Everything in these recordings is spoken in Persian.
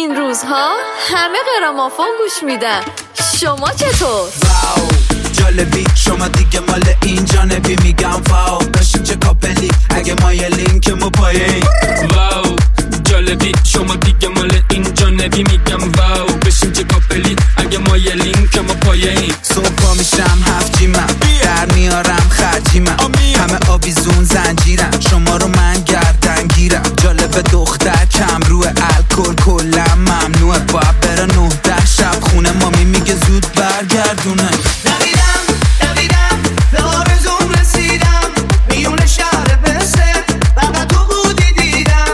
این روزها همه گرامافون گوش میدن، شما چطور؟ واو جالبی شما دیگه مال این جانبی، میگم واو بشیم چه کاپلی اگه ما یه لینک مو پایین. واو جالبی شما دیگه مال این جانبی، میگم واو بشیم چه کاپلی اگه ما یه لینک مو پایین. صبح پا میشم 7 جیمم در میارم خرجیمم، همه آویزون زنجیرم شما رو من گردن گیرم. جالب دختر کم روی الکل کلا ممنوعه، باید بره 9 شب خونه مامی میگه زود برگردونه. دویدم به آرزوم رسیدم میون شهر بسته فقط تو بودی دیدم.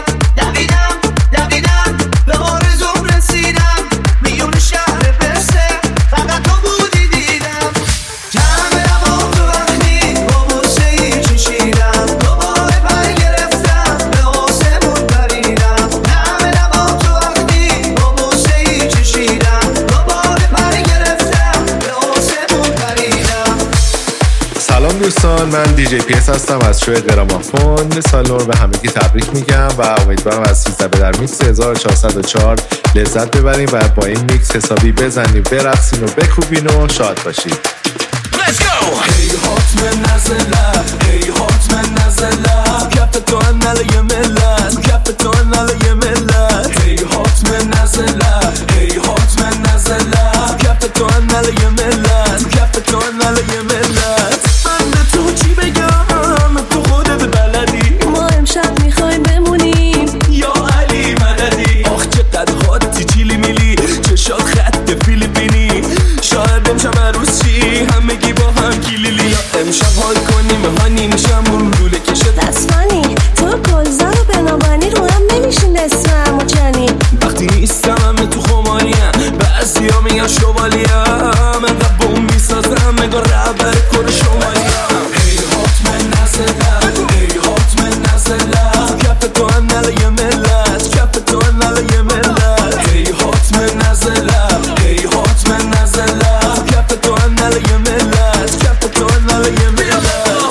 دویدم به آرزوم رسیدم میون شهر بسته فقط تو بودی دیدم. جمع با تو وقتی با بوسه ای چشیدم، دوباره پر گرفتم به آسمون پریدم. جمع با تو وقتی با بوسه ای چشیدم، دوباره پر گرفتم به آسمون پریدم. سلام دوستان، من دیجی پیس هستم از شو گرامافون. سال نو به همگی تبریک میگم و امیدوارم از 13 در میکس 1404 لذت ببریم و با این میکس حسابی بزنیم، برقصین و بکوبین و شاد باشید. Let's go! Hey hot من نزله، hey hot من نزله، کف تو انال ملت، کف تو انال ملت. Hey hot من نزله، hey hot من نزله، کف تو انال ملت، کف تو انال ملت. من به تو چی بگم تو خودت بلدی، ما امشب میخوایم بمونیم یا علی مددی. آخ چقدر خودتی چیلی میلی، چشات خط فیلیپینی، شاید امشب عروس چی همگی با هم کلیلی، یا امشب حال کنیم هانی میشم لوله کشه. That's funny تو کلزا رو بنابانی رو هم نمیشین اسمم و جنی. وقتی نیستم همه تو خماریم، بعضی ها میگن شوالیم، انقدر بوم میسازم مگا ربر کن شمالیم. ای هات من نزله، ای هات من نزله، کف تو انال یه ملت، کف تو انال یه ملت. ای هات من نزله، ای هات من نزله، کف تو انال یه ملت، کف تو انال یه ملت.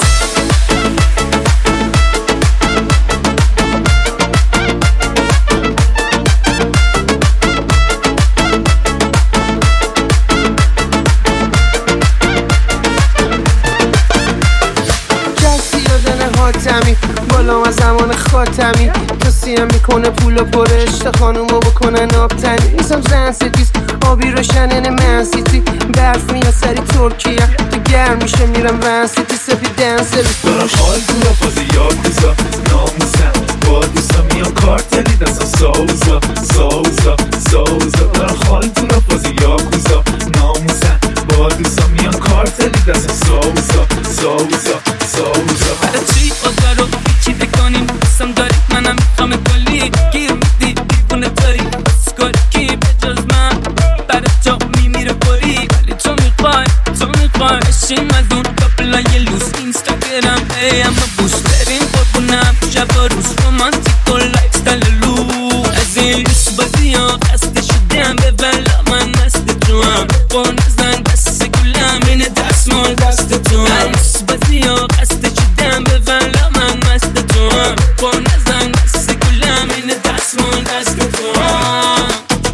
حاتمی بالا از زمان خاتمی، تو سیم میکنه پولو پرشت خانومو بکنن آبتنی. نیستم زن ستیز آبی روشنن من سیتی، برف میاد سری ترکیه تو گرم میشه میرم ون سیتی. سفید دنسل دارم حال تو رفاز یاد بزا ناموسم با دوستا میام کارتلی دستا ساوزا ساوزا ساوزا. دارم حال تو رفاز یاد بزا ناموسم با دوستا میام کارتلی دستا ساوزا ساوزا ساوزا. برای چی خدا رو چی بکنیم قسم داری منم میخوام کلی گیر میدی دیوونه داری اسکاری کی به جز من برای تو میمیره پری، ولی تو میخوای اشیم از اون کپلای لوس اینستاگرام اما بوش بریم قربونم شب و روز رومانتیک و لایف ستایل لو. از این لوس بازی ها خسته شدم به بلا من مست تو هم با نزن دست گلم اینه دست مال دست تو هم. لوس بازی ها خسته شدم به بلا من مست تو هم با نزن دست گلم اینه دست مال دست تو هم.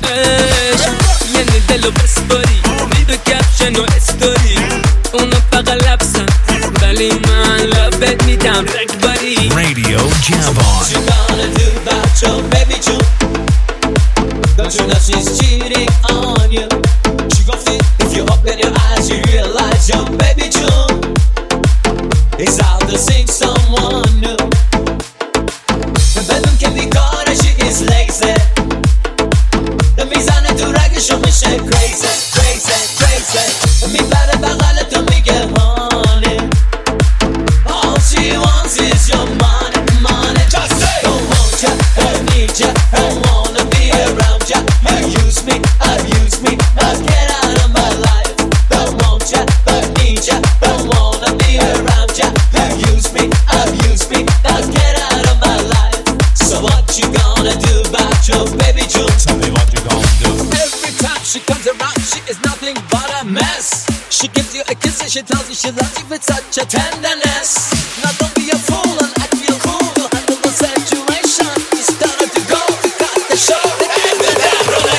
یعنی دلو بسپاری میدو کپشن و استوری، اونا فقط لبسن ولی من لبت میدم رگباری. Radio Jam On. What you gonna do about your baby June? Don't you know she's cheating on you? She gon' fit if you open your eyes, you realize your baby June is out to see someone new. The bedroom can be caught and she is lazy. The mizane tu ragshon mishe crazy, crazy, crazy. Mi pare bagal tu mige honey. All she wants is your money, money. Just say, don't want ya, don't need ya, don't wanna be around ya. You use me, abuse me, now get out of my life. Don't want ya, don't need ya, don't wanna be around ya. You use me, abuse me, now get out of my life. So what you gonna do about your baby June? Tell me what you gonna do. Every time she comes around, she is nothing but a mess. She gives you a kiss and she tells you she loves you with such a tenderness. Now don't be a fool and act real cool to handle the situation. You started to go, you got the show.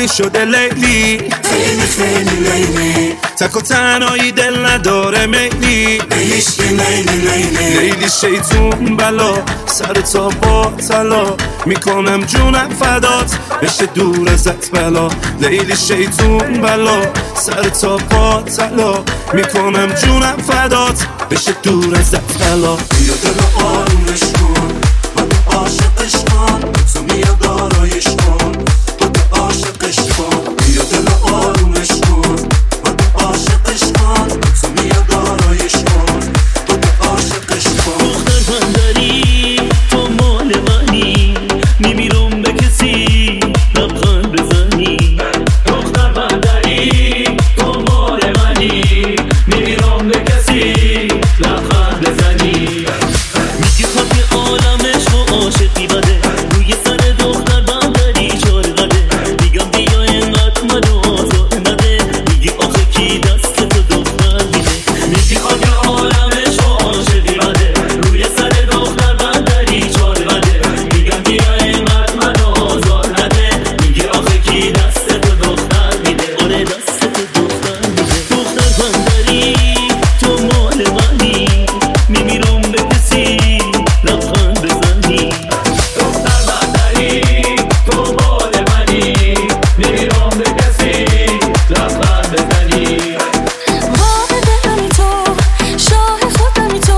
قشنگ شده لیلی، خیلی خیلی لیلی، تک و تنهایی دل نداره میلی، لیلیش که لیلی لیلی، لیلی شیطون بلا سر تا با طلا، میکنم جونم فدات بشه دور ازت بلا، لیلی شیطون بلا سر تا با طلا، میکنم جونم فدات بشه دور ازت بلا. بیا دل آرومش کن، من عاشقش کن، تو بیا دارایش کن، تو عاشقش کن. بیا دل آرومش کن، من عاشقش کن، تو بیا دارایش کن، تو عاشقش کن. دختر من داری تو مال منی، میمیرم به کسی لبخند بزنی. دختر من داری تو مال منی، میمیرم به کسی لبخند بزنی. میگی خاک عالمش و عاشقی بده، روی سر دختر بندری چار قده. میگم بیا اینقدر منو آزار نده، میگی آخه کی دست تو دختر میده. میگی خاک عالمش و عاشقی بده، روی سر دختر بندری چار قده. میگم بیا اینقدر منو آزار نده، میگی آخه کی دست تو دختر میده. آره دست تو دختر میده. دختر بندری تو مال منی، میمیرم به کسی لبخند بزنی. دختر بندری تو مال منی، میمیرم به کسی لبخند بزنی. واقع دلمی تو، شاه خودمی تو،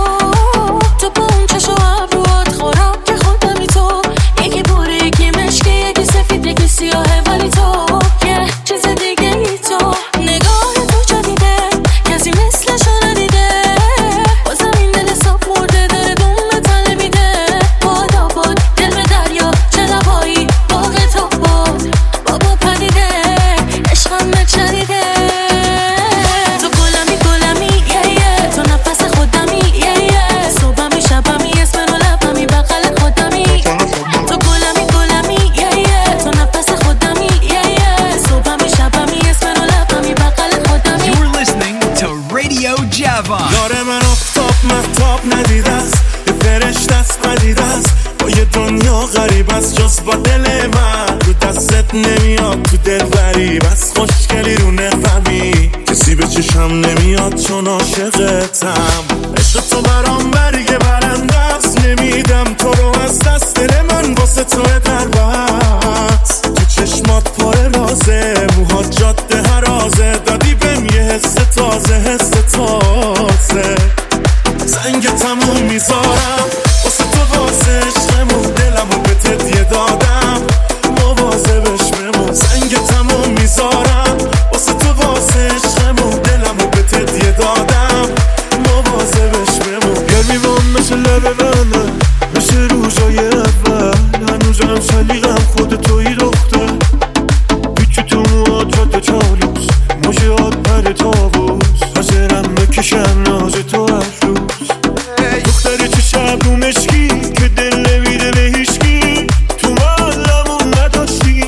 تو با اون چشم و ابروات خوراک که خودمی تو. یکی بوره یکی مشکه یکی سفید یکی سیاهه، ولی تو یه چیز دیگه ای تو. نگاه تو جدیده کسی مثلشو ندیده، بازم این دل صاف مرده داره دوم تنه میده. بادا باد دل به دریا چه لبایی باغ تو باد، بابا پدیده عشقم نچریده. تو گلمی گلمی یه یه، تو نفس خودمی یه یه، صبحمی شبمی اسم رو لبمی بغل خودمی. تو گلمی گلمی یه یه، تو نفس خودمی یه یه، صبحمی شبمی اسم رو لبمی بغل خودمی. You're listening to Radio Javan. یار من آفتاب مهتاب ندیده است، یه فرشته است پدیده است، با یه دنیا غریب است جز با دل من. رو دستت نمیاد تو دل غریب است، خوشگلی رو نفهمی کسی به چشم نمیاد چون عاشقتم. عشق تو برام برگ برنده است، نمیدم تو رو از دست. دل من واسه تو دربست، تو چشمات پر رازه، موهات جاده هرازه، دادی بهم یه حس تازه، حس تازه. زنگ تموم میذارم واسه تو، واسه عشقمون دلمو به تدیه دادم، مواظبش بمون. زنگ تموم میذارم واسه تو، واسه عشقمون دلمو به تدیه دادم، مواظبش بمون. گرمیوام مثل لب منه، مثل روزای اول، هنوزم سلیقم خود توی دختر. پیچی تو موهات جاده چالوس، موجهات پر تابوس، حاضرم بکشم ناز تو هر روز. دختری تو شب رو مشکی که دل نمیده به هیچکی، تو محلمون نداشتی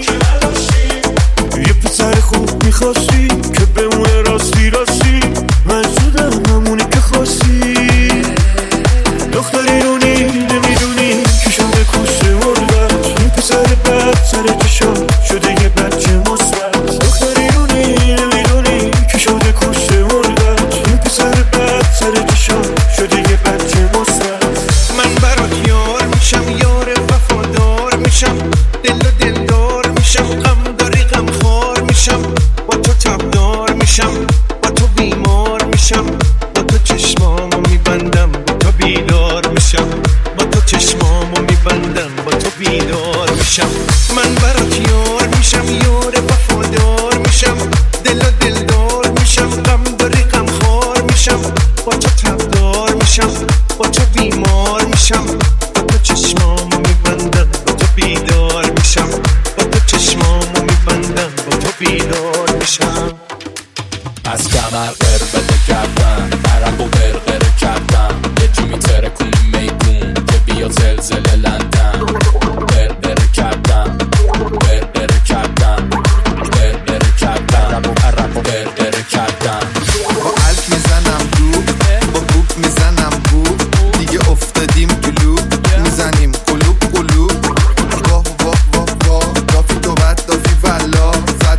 یه پسر خوب میخواستی که بمونه راستی راستی. من شدم همونی که خواستی. دختری رو نمیدونی که شده کشته مردت، این پسر بد سر چشم شده یه بچه مثبت. دختری رو نمیدونی که شده کشته مردت، این پسر بد سر چشم شده یه بچه مثبت. من برات یار میشم، یار وفادار میشم، دل و دلدار میشم، غم داری غم خار میشم، با تو تبدار میشم، با تو بیمار میشم، با تو چشمامو میبندم، با تو بیدار میشم، با تو چشمامو میبندم، با تو بیدار میشم. من برات یار میشم، یار وفادار میشم، دل و دلدار میشم، غم داری غم خار میشم، با تو تبدار میشم، با تو بیمار میشم، با تو چشمامو میبندم، با تو بیدار میشم، با تو چشمامو میبندم، با تو بیدار میشم. از کمر قربته کردم، عرق و برقره کردم، یه جی میترکونی میگون که بیا زلزله لندن. برقره کردم، برقره کردم، برقره کردم، عرق و برقره کردم. با الف میزنم رو، با بوک میزنم بو، دیگه افتادیم کلوب، میزنیم قلوب قلوب. واه واه واه واه، دافی تو بد دافی والا، زد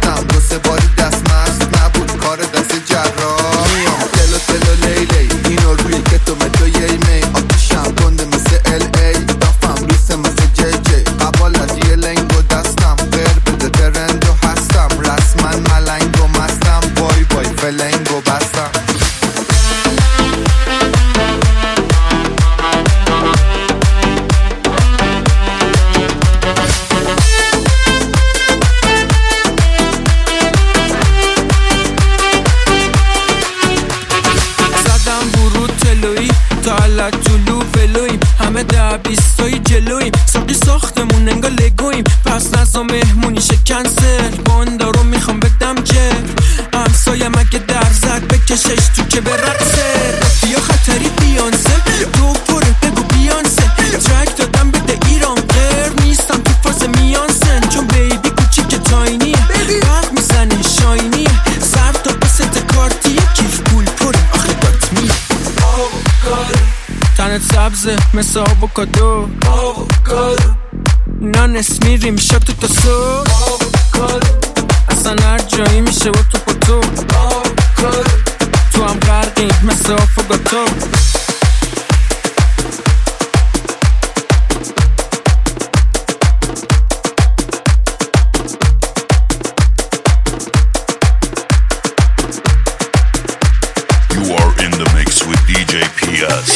ایستایی جلویم ساقی ساختمون انگار لگویم پس نزا مهمونی کنسل باندا رو میخوام بدم جر همسایم اگه در زد بکشش تو که برقصه رفیا خطری بیانسه دو پره بگو بیانسه ترک دادم بده ایران غیر نیستم تو فاز میانسن چون بیبی کوچیک تاینیه برق میزنه شاینیه سر تا پست کارتیه کیف پول پره آخه دات میه تنت سبزه مثل آووکادو نانس میریم شاتو تا سو اصلا هر جایی میشه و تو پتو تو هم غرقیم مثل آفوگاتو You are in the mix with DJ PS.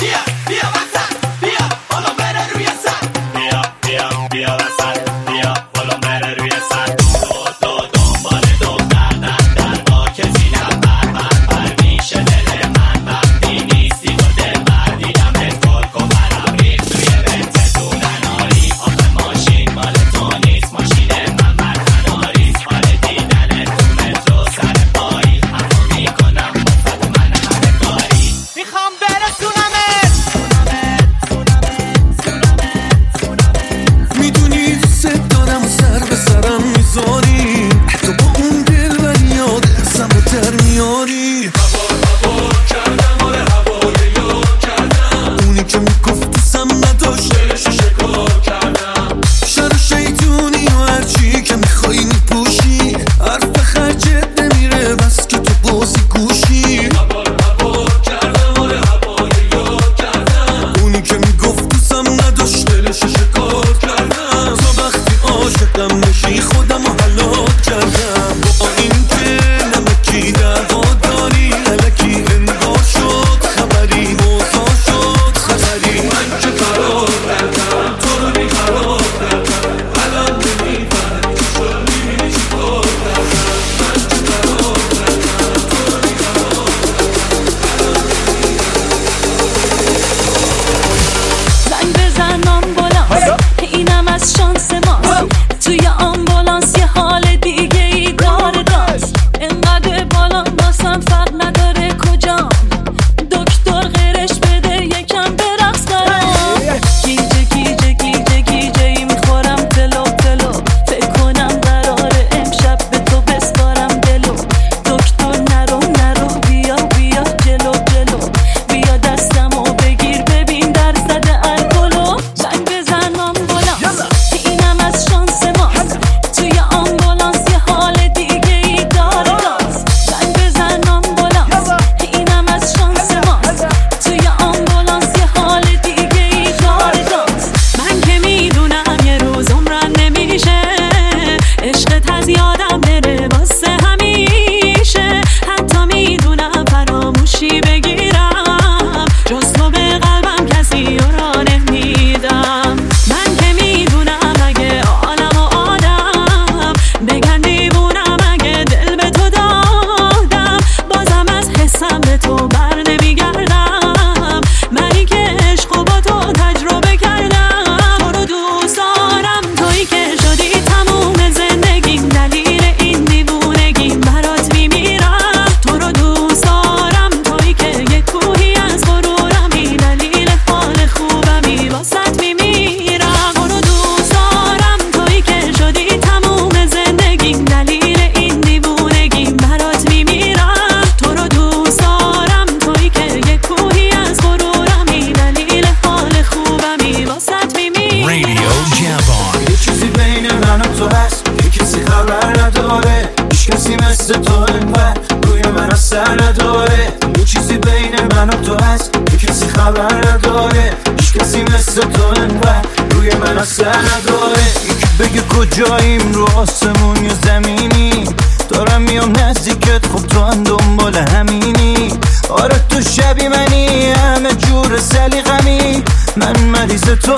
کجاییم رو آسمون یا زمینی دارم میام نزدیکت خب تو هم دنبال همینی آره تو شبی منی همه جور سلیقمی من مریض تو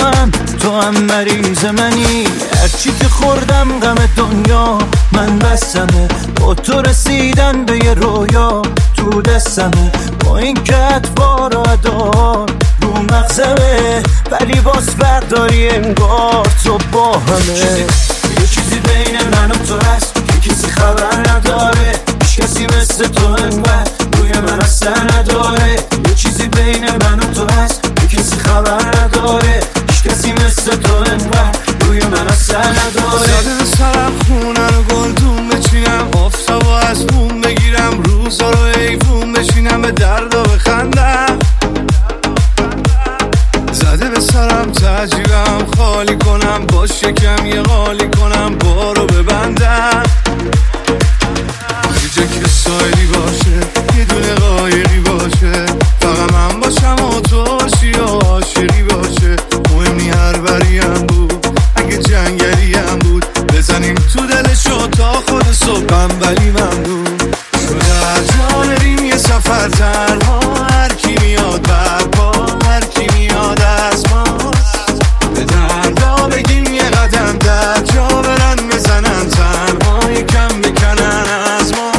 هم مریض منی هرچی که خوردم غم دنیا من بستمه با تو رسیدن به یه رویا تو دستمه با این که اطوار و ادار رو رو مغزمه ولی باز برداری انگار تو با همه. یه چیزی بین من و تو هست که کسی خبر نداره، هیچ کسی مثل تو انقدر روی من اصلا نداره. یه چیزی بین من و تو هست که کسی خبر نداره، هیچ کسی مثل تو انقدر روی من اصلا نداره. زده به سرم خونه رو گلدون بچینم، آفتابو از بوم بگیرم، روزا رو ایوون بشینم، به درد و بخندم. زده به سرم تجیبم خالی کنم، با شکم یه غالی کنم، بارو ببندم. یه جا که سایلی باشه، یه دونه قایقی باشه، فقط من باشم و تو باشی و عاشقی باشه. مهمی هر بریم بود، اگه جنگلی هم بود، بزنیم تو دلشو تا خود صبحم ولی ممنون. تو در جا بریم یه سفر تنها، هر کی میاد برپا، هر کی میاد از ما، به دردا بگیم یه قدم در جا برن بزنن، تنها یکم بکنن از ما.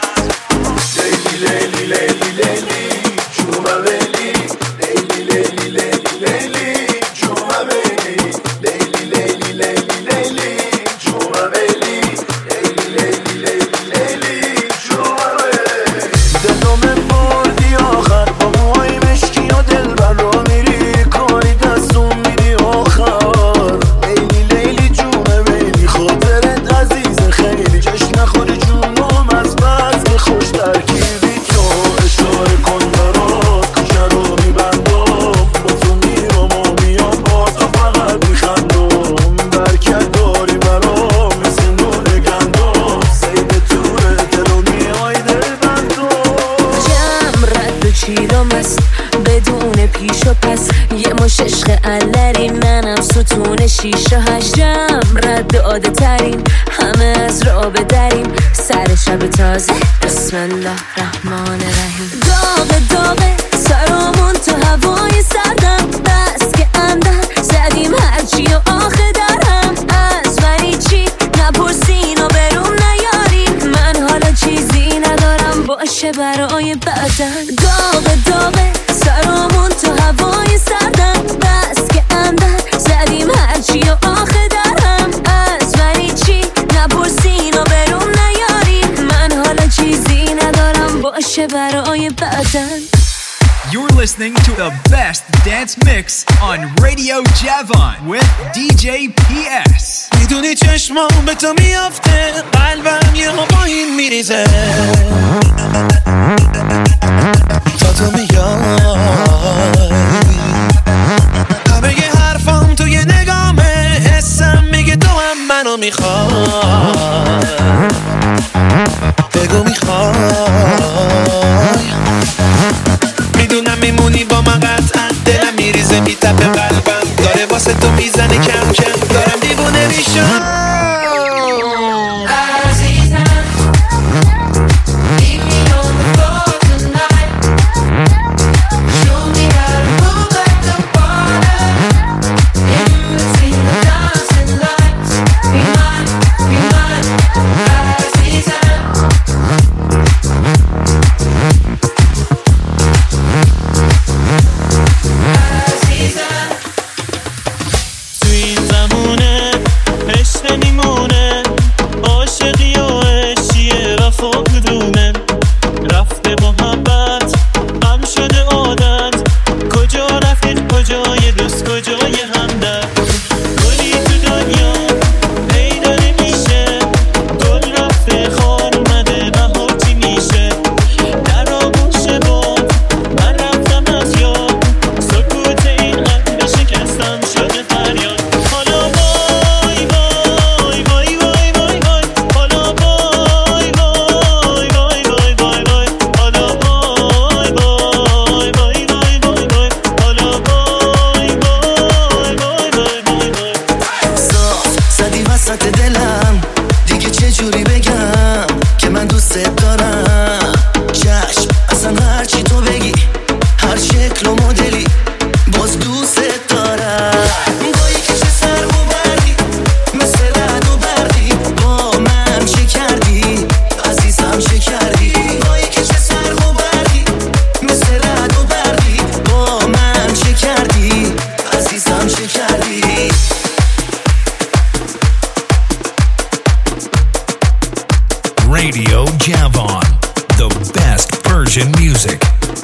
لیلی لیلی لیلی لیلی جوما ویلی، لیلی لیلی لیلی لیلی جوما ویلی، لیلی لیلی لیلی لیلی جوما ویلی، لیلی لیلی لیلی لیلی جوما ویلی. دلم بردی آخر با موهای مشکی و دلبر رو میری، کاری دستون میدی آخر. لیلی لیلی جونه ویلی، خاطرت عزیز خیلی، جشن نخوری جونم از بزم خوش ترکیبی. تو اشاره کن برات کشه رو میبندم، با تو میرم و میام با تو فقط میخندم. برکت داری برام مثل نون گندم، سید توره دل و میای دل بندم. جمع رد و چیرم است بدون پیش و پس، یه مش عشق علری منم ستون 6 و 8. جمع رد عاده ترین همه از راه بدریم، سر شب تازه بسم الله الرحمن الرحیم. داغ داغه سرامون تو هوای سردم، بس که اندر زدیم هرچی و آخه درهم. از منی چی نپرسین و بروم نیارین، من حالا چیزی ندارم باشه برای بعدن. داغ داغه سرامون تو هوای سردم، بس که اندر زدیم هرچی و آخه درهم. از منی چی نپرسین و بروم نیارین، من حالا چیزی ندارم باشه برای بعدن. You're listening to the best dance mix on Radio Javon with DJ PS. میدونی چشمام به تو میافته، قلبم یه با این میریزه، تا تو میای. همه یه حرفام توی نگامه، حسم میگه تو هم منو میخوای. بگو میخوای، میدونم میمونی با من قطعا، دلم میریزه میتپه قلبم، داره واسه تو میزنه کم کم، دارم دیوونه میشم. تو این زمان بگیری. Radio Javon, the best Persian music.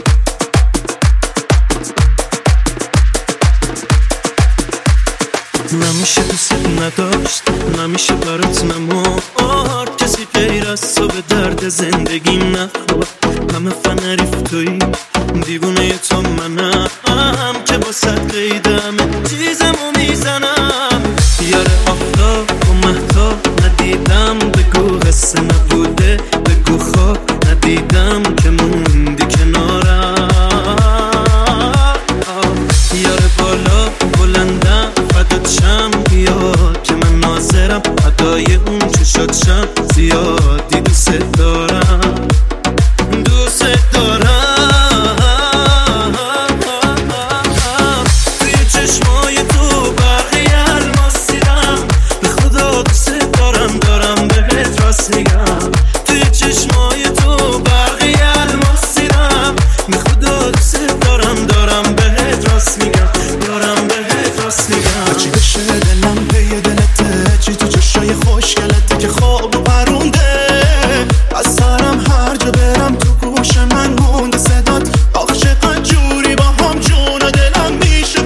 نمیشه دوست نداشت، نمیشه برات نمارد، کسی غیر از تو به درد زندگیم نخور. همه فنریف تویی، دیوونه تو منم که با صد قیدم چیزمو میزنم. یاره آفتاب و مهتاب ندیدم، بگو حسه نبوده، بگو خواب ندیدم که موندی کنارم. یاره بالا بلندم فدات شم، بیاد که من ناظرم ادای اون چشات شم. زیادی دوست دارم، دوست دارم. توی چشمای تو برقی الماس دیدم، به خدا دوست دارم، دارم بهت راست میگم. توی چشمای تو برقی الماس دیدم، به خدا دوست دارم، دارم بهت راست میگم، دارم بهت راست میگم. هرچی بشه دلم پی دلته، چی تو چشای خوشگلته که خواب و پرونده. از سرم هر جا برم تو گوش من مونده صدات، آخه چقدر جوری با هم جون و دلم میشه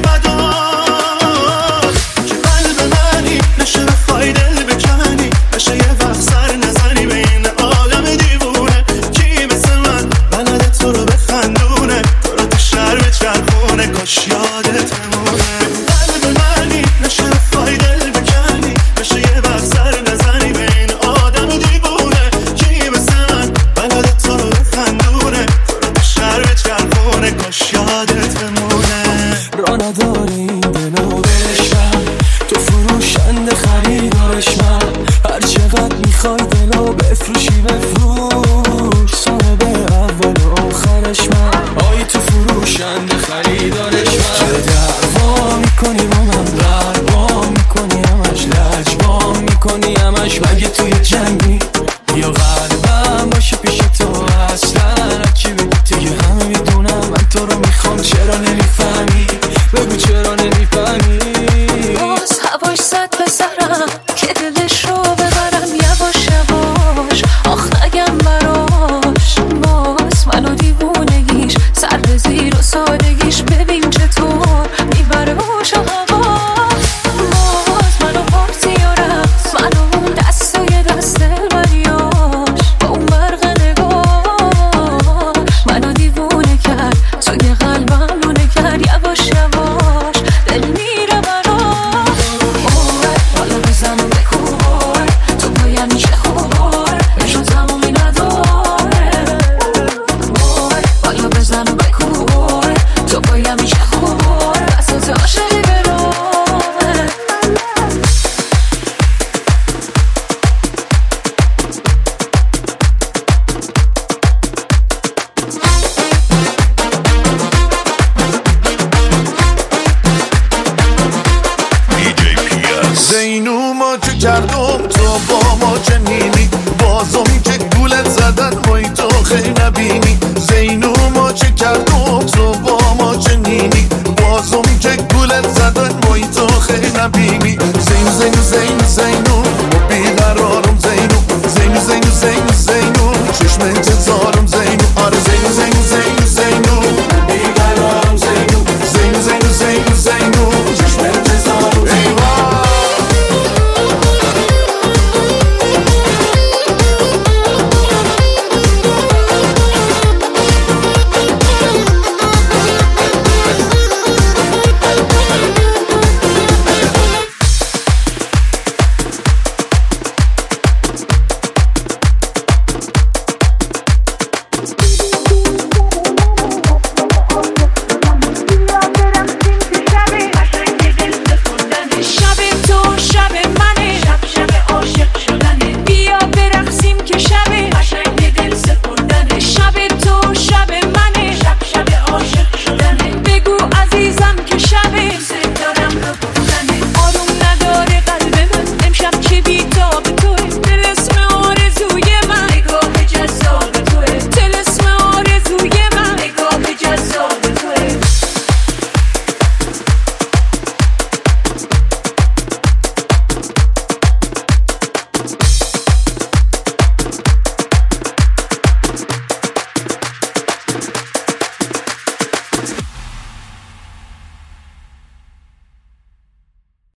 فدات. که قلب منی نشه بخوای دل بکنی، نشه یه وقت سر نزنی به این آدم دیوونه. کی مثل من بلده تو رو بخندونه، تو رو تو شهر بچرخونه، کاش یادت بمونه. قلب منی نشه بخوای دل بکنی، نشه یه وقت سر نزنی به این آدم دیوونه. کی مثل من بلده تو رو بخندونه، تو رو تو شهر بچرخونه، کاش یادت بمونه. را نداری این دلو بشم، تو فروشنده خریدارش من. هر چقدر میخوای دلو بفروشی بفروش، صاحب اول و آخرش من. آی تو فروشنده خریدارش من. چه دعوا میکنی با من، بروا میکنی همش، لجبا میکنی همش. مگه توی جنگی یا قلبم باشه پیش تو اصلا؟ هرچی بگی دیگه همه میدونم من تو رو میخوام. چرا نمیفهمی؟ بگو چرا نمیفهمی؟ باز هواش زد به سرم که دلش رو ببرم یواش یواش. آخ نگم براش باز منو دیوونگیش، سر به زیر و سادگیش ببین چطور میبره هوش و حواس. باز منو پارتی و رفت، منو اون دست و یه دست دلبریاش، با اون برق نگاش منو دیوونه کرد، توی قلبم لونه کرد. یواش یواش دل میره براش. حالا بزن و بکن تو باید میشه خوبار، بشون تمومی نداره. حالا بزن و بکن تو باید میشه خوبار، دست عاشقی برام. زینو ما چه کردم تو با ما چنینی، بازم که گولت زدن وای تو خیلی نبینی. زینو ما چه کردم تو با ما چنینی، بازم که گولت زدن وای تو خیلی نبینی. زین زین زین زینو